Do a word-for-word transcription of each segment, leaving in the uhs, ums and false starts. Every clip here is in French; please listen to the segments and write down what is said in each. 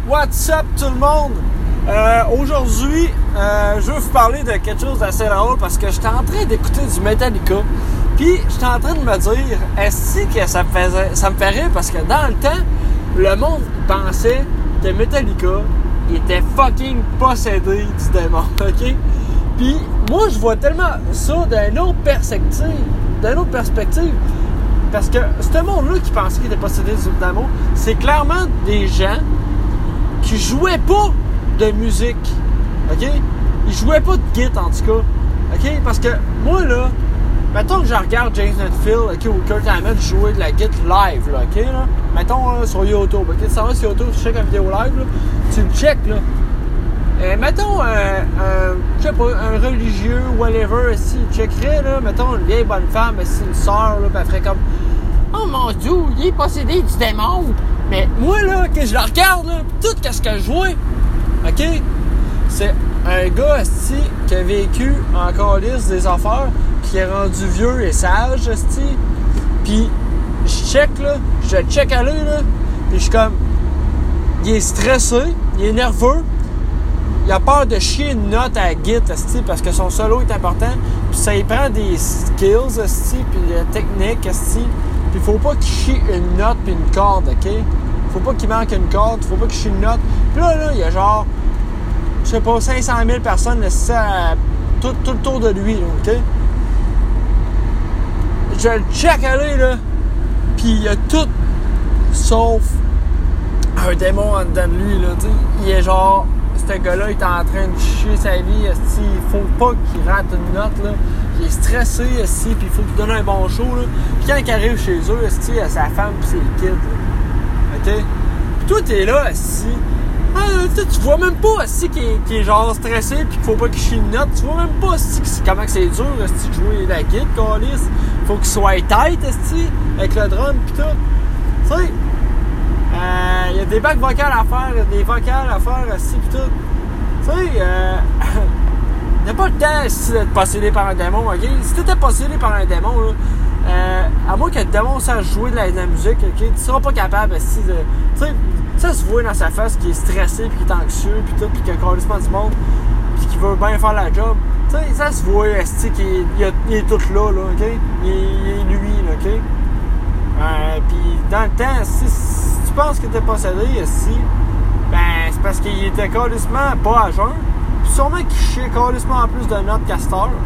What's up tout le monde? Euh, aujourd'hui, euh, je veux vous parler de quelque chose d'assez drôle parce que j'étais en train d'écouter du Metallica. Puis j'étais en train de me dire, est-ce que ça me faisait, ça me fait rire parce que dans le temps, le monde pensait que Metallica il était fucking possédé du démon, ok? Puis moi, je vois tellement ça d'une autre perspective, d'une autre perspective. Parce que ce monde-là qui pensait qu'il était possédé du démon, c'est clairement des gens qui jouaient pas de musique, ok? Ils jouaient pas de guitare, en tout cas, ok? Parce que moi, là, mettons que je regarde James Hetfield, ok, ou Kurt Hammett jouer de la guitare live, là, ok, là? Mettons, là, sur YouTube, ok? Tu s'en vas sur YouTube, tu checkes une vidéo live, là, tu le checkes, là. Euh, mettons, euh, euh, je sais pas, un religieux, whatever, si il checkerait, là, mettons, une vieille bonne femme, si une sœur, là, pis elle ferait comme « Oh mon Dieu, il est possédé du démon! » Mais moi, là, que je la regarde, là, tout ce que je vois, OK? C'est un gars, esti, qui a vécu en calice des affaires, qui est rendu vieux et sage, esti. Puis, je check, là, je le check à l'œil, là, puis je suis comme, il est stressé, il est nerveux, il a peur de chier une note à la guitare, esti, parce que son solo est important, puis ça y prend des skills, esti, puis des techniques, esti. Puis faut pas qu'il chie une note puis une corde, OK? Faut pas qu'il manque une corde, faut pas qu'il chie une note. Puis là, là, il y a genre, je sais pas, cinq cent mille personnes à, tout, tout le tour de lui, là, OK? Je le check aller, là, puis il y a tout sauf un démon en dedans de lui, là, tu sais. Il est genre, ce gars-là, il est en train de chier sa vie, esti, il faut pas qu'il rate une note, là. Il est stressé, esti, puis il faut qu'il donne un bon show, là. Puis quand il arrive chez eux, esti, il a sa femme pis ses kids, là. OK? Puis toi, t'es là, esti. Ah, tu vois même pas, esti, qu'il est, qu'il est genre stressé pis qu'il faut pas qu'il chie une note. Tu vois même pas, esti, comment c'est dur, esti, de jouer la guitare, câlisse. Faut qu'il soit tight, esti, avec le drum pis tout. Tu sais, il euh, y a des bacs vocales à faire, y a des vocales à faire, esti, pis tout. Tu sais, euh... il n'y a pas le temps si d'être possédé par un démon, ok? Si t'étais possédé par un démon, là, euh, à moins que le démon sache jouer de la, de la musique, ok? Tu seras pas capable, si de. Tu sais, ça se voit dans sa face qu'il est stressé, puis qu'il est anxieux, puis tout, puis qu'il a carrément du monde, puis qu'il veut bien faire la job. Tu sais, ça se voit, esti, qu'il est, il, il est tout là, là, ok? Il, il est lui, là, ok? Euh, puis dans le temps, si, si tu penses que t'es possédé, esti, ben, c'est parce qu'il était carrément pas à jeun. Sûrement qu'ils chiaient carrément plus de notes qu'à cette heure.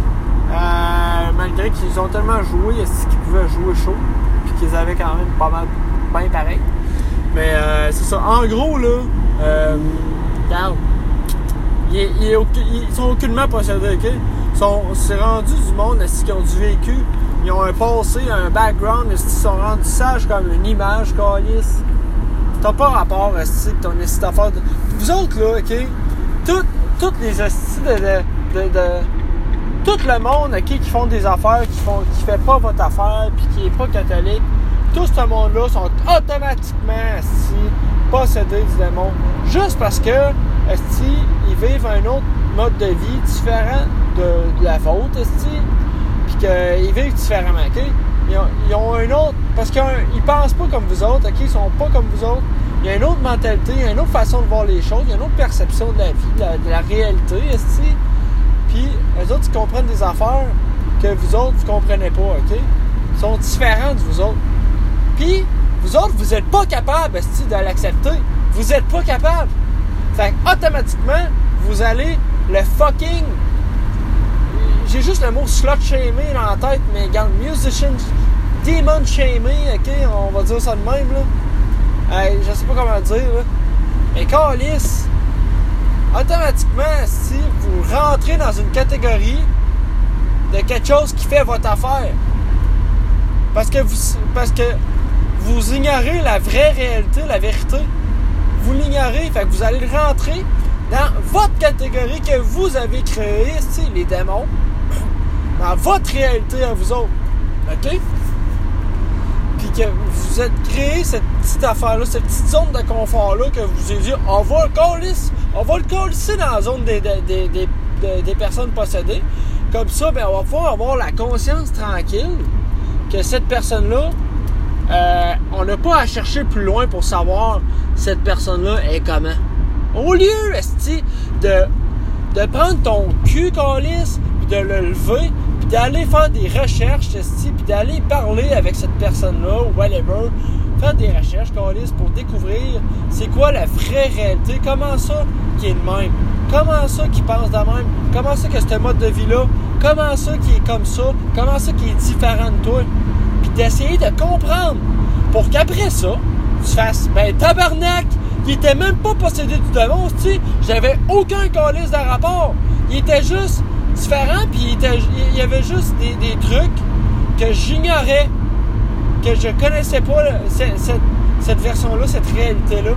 Euh, malgré qu'ils ont tellement joué, est-ce qu'ils pouvaient jouer chaud, puis qu'ils avaient quand même pas mal, bien pareil. Mais euh, c'est ça. En gros, là, euh, regarde, ils, ils, ils sont aucunement possédés, ok? Ils sont, c'est rendu du monde, est-ce qu'ils ont du vécu, ils ont un passé, un background, est-ce qu'ils sont rendus sages comme une image, câlisse. T'as pas rapport, est-ce que ton esti d'affaires de... Vous autres, là, ok? Tout, toutes les hosties de, de, de, de tout le monde, okay, qui font des affaires, qui font, qui fait pas votre affaire, puis qui est pas catholique, tout ce monde-là sont automatiquement hostie, possédés du démon, juste parce que hostie, ils vivent un autre mode de vie différent de, de la vôtre, hostie, puis qu'ils vivent différemment, ok? Ils ont, ils ont un autre, parce qu'ils ils pensent pas comme vous autres, ok? Ils sont pas comme vous autres. Il y a une autre mentalité, il y a une autre façon de voir les choses, il y a une autre perception de la vie, de la, de la réalité, esti. Puis, eux autres, ils comprennent des affaires que vous autres, vous comprenez pas, OK? Ils sont différents de vous autres. Puis, vous autres, vous êtes pas capables, esti, de l'accepter. Vous êtes pas capables. Fait automatiquement, vous allez le fucking... J'ai juste le mot slut-shamer dans la tête, mais regarde, musician, demon shamer, OK? On va dire ça de même, là. Hey, je sais pas comment le dire, là. Mais câlisse, automatiquement, si vous rentrez dans une catégorie de quelque chose qui fait votre affaire, parce que vous, parce que vous ignorez la vraie réalité, la vérité, vous l'ignorez, fait que vous allez rentrer dans votre catégorie que vous avez créée, les démons, dans votre réalité à vous autres, ok? Puis que vous êtes créé cette petite affaire-là, cette petite zone de confort-là que vous avez dit, on va le colisser, on va le colisser dans la zone des, des, des, des, des personnes possédées. Comme ça, ben, on va pouvoir avoir la conscience tranquille que cette personne-là, euh, on n'a pas à chercher plus loin pour savoir cette personne-là est comment. Au lieu, esti, de, de prendre ton cul, câlisse, puis de le lever, puis d'aller faire des recherches, esti, puis d'aller parler avec cette personne-là, ou whatever, faire des recherches, câlisse, pour découvrir c'est quoi la vraie réalité, comment ça qui est de même, comment ça qui pense de même, comment ça que ce mode de vie-là, comment ça qui est comme ça, comment ça qui est différent de toi, puis d'essayer de comprendre, pour qu'après ça, tu fasses, ben tabarnak, il était même pas possédé du démon, tu sais, j'avais aucun calice de rapport, il était juste différent, puis il, était, il y avait juste des, des trucs que j'ignorais, que je connaissais pas, là, cette, cette, cette version-là, cette réalité-là.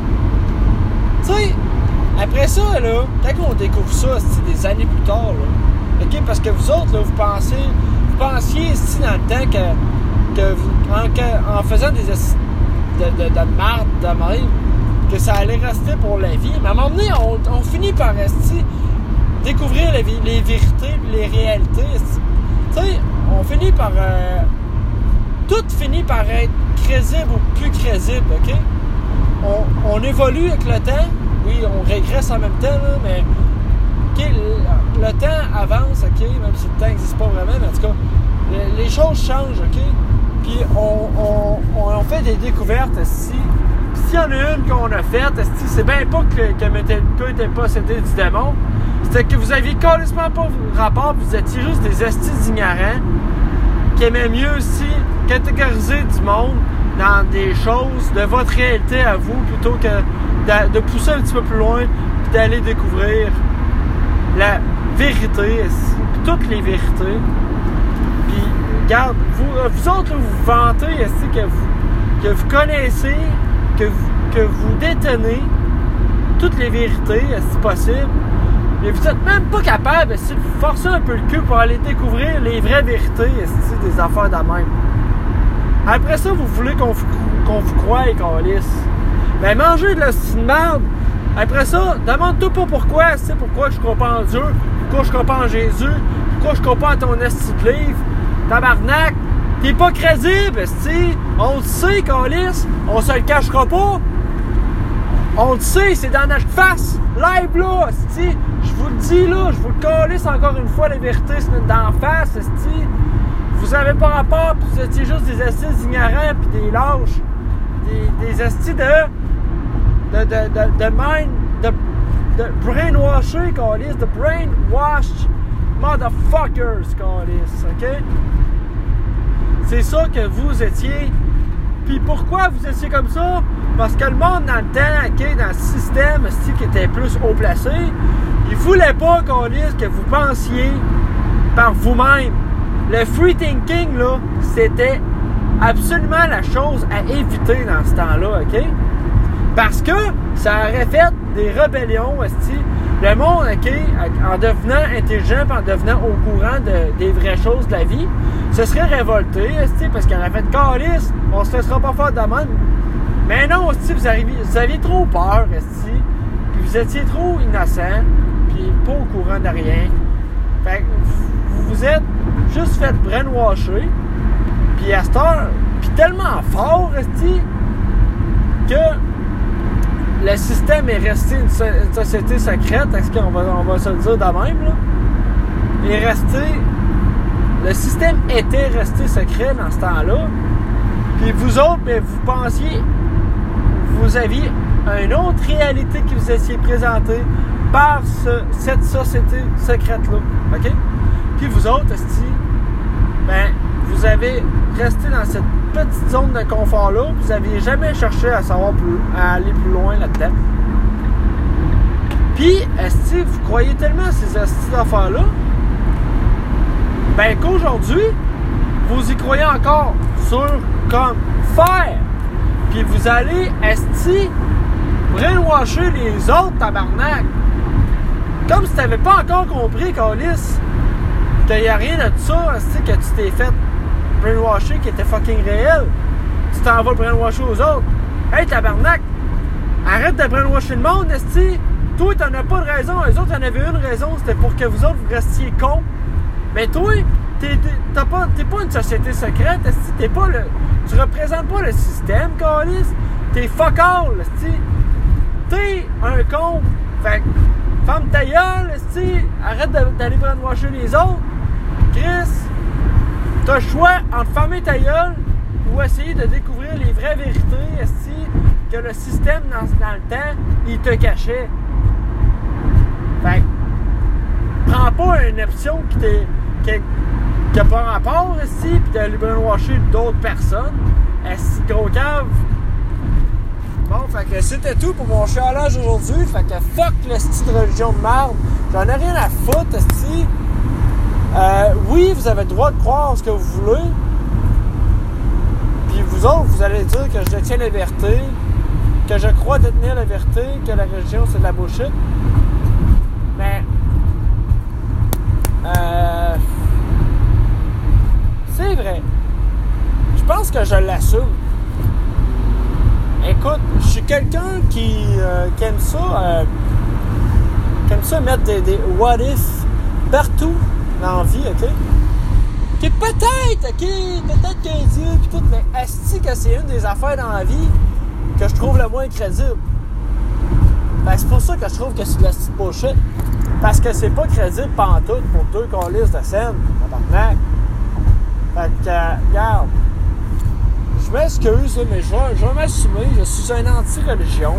Tu sais, après ça, là, quand on découvre ça, c'est des années plus tard, là, ok, parce que vous autres, là, vous pensez, vous pensiez, ici, dans le temps, que, que vous, en, que, en faisant des de, de, de marde, de même, que ça allait rester pour la vie. Mais à un moment donné, on, on finit par rester, découvrir les, les vérités, les réalités. Tu sais, on finit par... Euh, tout finit par être crédible ou plus crédible, OK? On, on évolue avec le temps. Oui, on régresse en même temps, là, mais... OK, le, le temps avance, OK? Même si le temps n'existe pas vraiment, mais en tout cas, les, les choses changent, OK? Puis on, on, on fait des découvertes, ici. S'il y en a une qu'on a faite, c'est bien pas que, que Metallica était possédé du démon. C'était que vous aviez carrément pas rapport, puis vous étiez juste des estis ignorants qui aimaient mieux aussi catégoriser du monde dans des choses de votre réalité à vous, plutôt que de, de pousser un petit peu plus loin puis d'aller découvrir la vérité, toutes les vérités. Puis, regarde, vous, vous autres, là, vous vantez que vous, que vous connaissez, que vous, que vous détenez toutes les vérités, si possible, mais vous n'êtes même pas capable de vous forcer un peu le cul pour aller découvrir les vraies vérités des affaires de même. Après ça, vous voulez qu'on vous, qu'on vous croie et qu'on lisse. Ben, mangez de la merde. Après ça, demande-toi pas pourquoi, c'est pourquoi je crois pas en Dieu, pourquoi je crois pas en Jésus, pourquoi je crois pas en ton esti de livre. Tabarnak, t'es pas crédible, esti. On le sait, câlisse, on se le cachera pas. On le sait, c'est dans notre face. Live là, esti. Je vous le dis là, je vous le calisse encore une fois, la vérité, c'est d'en face, esti. Vous avez pas rapport, pis vous étiez juste des estis ignorants, pis des lâches. Des, des estis de... de... de... de... de mind... de... de brainwasher, câlisse. De brainwashed motherfuckers, câlisse, ok? C'est ça que vous étiez. Puis pourquoi vous étiez comme ça? Parce que le monde dans le temps, okay, dans le système qui était plus haut placé, il voulait pas qu'on dise que vous pensiez par vous-même. Le free thinking, là, c'était absolument la chose à éviter dans ce temps-là, OK? Parce que ça aurait fait des rébellions, esti. Le monde, OK, en devenant intelligent et en devenant au courant de, des vraies choses de la vie, se serait révolté, esti, parce qu'il aurait fait calice, on se laissera pas faire de même. Mais non, esti, vous, arriviez, vous aviez trop peur, esti, puis vous étiez trop innocent, puis pas au courant de rien. Fait que vous vous êtes juste fait brainwasher, puis à cette heure, puis tellement fort, esti, que le système est resté une, so- une société secrète, est-ce qu'on va, on va se le dire de même, là? Il est resté... Le système était resté secret dans ce temps-là. Puis vous autres, bien, vous pensiez... Vous aviez une autre réalité qui vous étiez présentée par ce, cette société secrète-là. OK? Puis vous autres, esti, ben, vous avez resté dans cette petite zone de confort-là, vous n'aviez jamais cherché à savoir plus, à aller plus loin là-dedans. Puis, esti, vous croyez tellement à ces esti d'affaires-là, ben qu'aujourd'hui, vous y croyez encore sur comme faire. Puis vous allez, esti, brainwasher les autres, tabarnak. Comme si t'avais pas encore compris, câlisse, qu'il n'y a rien de ça, esti, que tu t'es fait brainwasher qui était fucking réel. Tu t'en vas brainwasher aux autres. Hey, tabarnak! Arrête de brainwasher le monde, esti! Toi, t'en as pas de raison. Eux autres, t'en avaient une raison. C'était pour que vous autres, vous restiez cons. Mais toi, t'es, t'as pas, t'es pas une société secrète, esti. T'es pas le... Tu représentes pas le système, câlisse. T'es fuck all, esti. T'es un con. Fait que, ferme ta gueule, esti. Arrête d'aller brainwasher les autres. Chris, t'as le choix entre fermer ta gueule ou essayer de découvrir les vraies vérités, esti, que le système, dans, dans le temps, il te cachait. Fait que, prends pas une option qui t'est... qui, qui a pas rapport, esti, pis d'aller brainwasher d'autres personnes. Esti, gros cave. Bon, fait que c'était tout pour mon chialage aujourd'hui. Fait que fuck le style de religion de merde. J'en ai rien à foutre, esti. Euh, oui, vous avez le droit de croire ce que vous voulez. Puis vous autres, vous allez dire que je détiens la vérité, que je crois détenir la vérité, que la religion c'est de la bullshit. Mais euh, c'est vrai. Je pense que je l'assume. Écoute, je suis quelqu'un qui, euh, qui aime ça, euh, qui aime ça mettre des, des what if partout dans la vie, ok? Qui peut-être, ok, peut-être qu'un Dieu pis tout, mais asti que c'est une des affaires dans la vie que je trouve le moins crédible. Fait que c'est pour ça que je trouve que c'est de la petite bullshit. Parce que c'est pas crédible pantoute pour deux câlisses de scène, tabarnak. Fait que, euh, regarde. Je m'excuse, mais je vais, je vais m'assumer, je suis un anti-religion.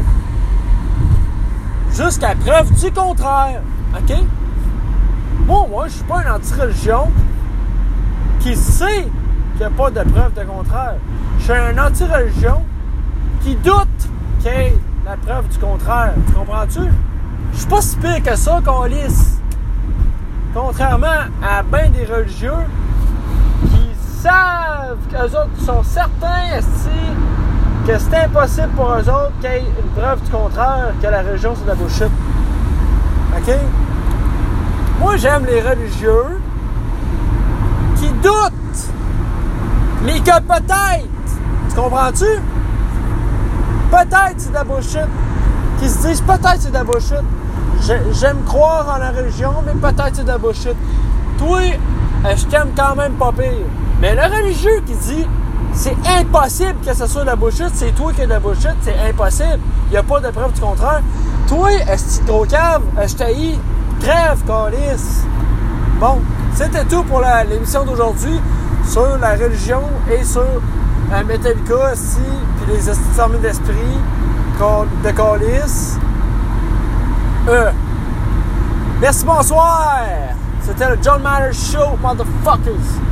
Jusqu'à preuve du contraire, ok? Moi, moi, je suis pas un anti-religion qui sait qu'il n'y a pas de preuve de contraire. Je suis un anti-religion qui doute qu'il y ait la preuve du contraire. Tu comprends-tu? Je suis pas si pire que ça, câlisse. Contrairement à bien des religieux qui savent qu'eux autres sont certains esti, que c'est impossible pour eux autres qu'il y ait une preuve du contraire, que la religion c'est de la bullshit. OK? Moi, j'aime les religieux qui doutent, mais que peut-être, tu comprends-tu? Peut-être c'est de la bullshit. Qui se disent peut-être c'est de la bullshit. J'aime croire en la religion, mais peut-être c'est de la bullshit. Toi, je t'aime quand même pas pire. Mais le religieux qui dit c'est impossible que ce soit de la bullshit, c'est toi qui es de la bullshit, c'est impossible. Il n'y a pas de preuve du contraire. Toi, est-ce que gros cave, je t'haïs, crève, câlisse. Bon, c'était tout pour la, l'émission d'aujourd'hui sur la religion et sur euh, Metallica aussi, puis les armées d'esprit de câlisse. Euh. Merci, bonsoir. C'était le John Matter Show, motherfuckers.